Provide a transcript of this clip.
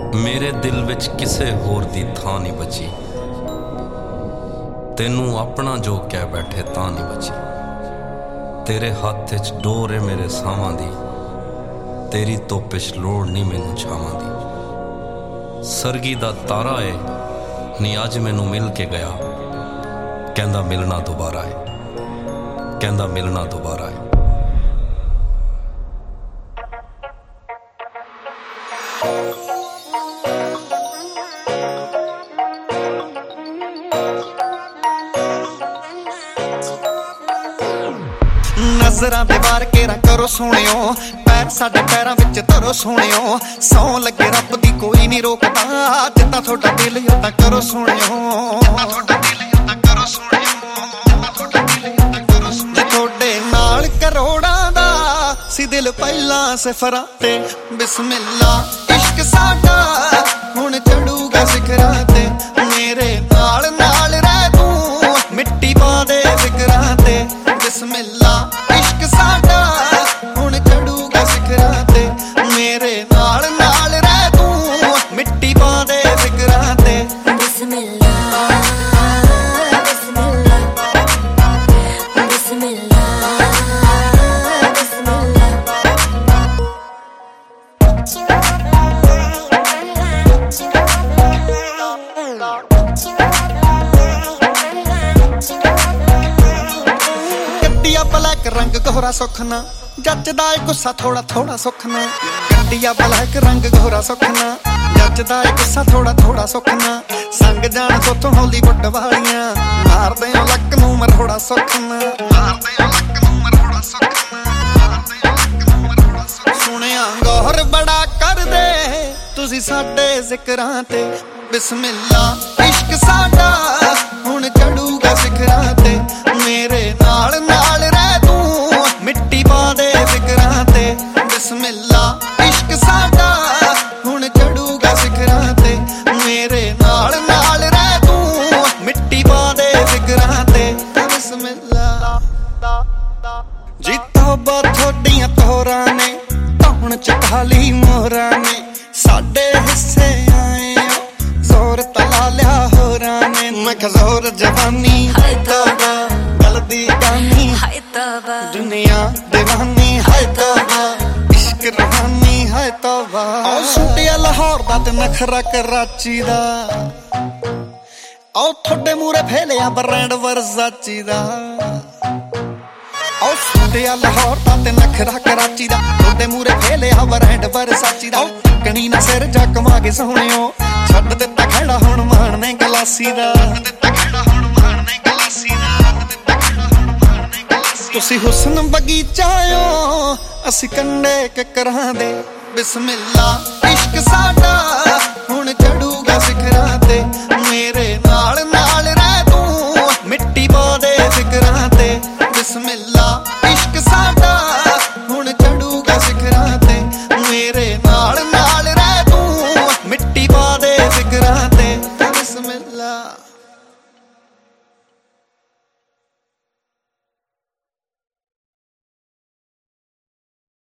मेरे दिल विच किसे होर दी थां नहीं बची, तेनू अपना जो कह बैठे तां नहीं बची। तेरे हाथ च डोर है मेरे सावां दी, तेरी तोपिश लोड़ नहीं मैनू छावां दी। सरगी दा तारा है नी अज मैनू मिल के गया, कहंदा मिलना दोबारा है, कहंदा मिलना दोबारा है। नजरां दे वार केरा करो सोहणियो, पैर साडे पैरां विच धरो सोहणियो। सौ लगे रब दी कोई नहीं रोकदा, जिद्दां थोड़ा दिल उदां करो सोहणियो। जे थोड़े नाल करोड़ां दा सी दिल पहलां सिफरां ते, बिस्मिल्ला इश्क साडा हुण चढ़ूगा सिखरां ते। मेरे नाल नाल रह तूं मिट्टी पा दे फिकरां ते, बिस्मिल्ला इश्क साडा हुण चढ़ूगा सिखरां ते। मेरे नाल नाल रह तूं मिट्टी पा दे फिकरां ते, बिस्मिल्ला बिस्मिल्ला बिस्मिल्ला ब्लैक रंग गोरा सुखना जचदा है, गुस्सा थोड़ा थोड़ा सुखना। गड्डिया ब्लैक रंग गोरा सुखना जचदा है, गुस्सा थोड़ा थोड़ा सुखना। संग जान सोथों हॉलीवुड वालियां मारदे हो लक नूं मरोड़ा सुखना। सुनिया गौर बड़ा कर दे तुसी साडे जिकरां ते, बिस्मिल्ला इश्क साडा हुण चढ़ूगा सिखरां ते। मेरे नाल नाल रह तूं मिट्टी पा दे फिकरां ते, बिस्मिल्ला इश्क साडा हुण चढ़ूगा सिखरां ते। मेरे नाल नाल रह तूं मिट्टी पा दे फिकरां ते, बिस्मिल्ला। जी तौबा थोड़ियां तोरां ने धौण च काली मोहरां ने, साडे हिस्से आए जोर तला लिया होरां ने। मैं जोर जवानी है तौबा गलती गानी है तौबा, दुनिया दीवानी है तौबा, इश्क रूहानी है तौबा। ओ सुटिया लाहौर दा ते नखरा कराची दा, ओ थोड़े मूरे फेलिया ब्रांड वर्साची दा। ओ सुटिया लाहौर दा ते नखरा कराची दा, थोड़े मूरे फेलिया ब्रांड वर्साची दा। कणी ना सिर जा कमा के सोहणियो, छड्ड दित्ता खड़ा हुण माणने गलासी दा। तुसी हुस्न बगीचायो असी कंडे ककरां दे, बिस्मिल्ला इश्क साडा हुण चढ़ूगा सिखरां ते। मेरे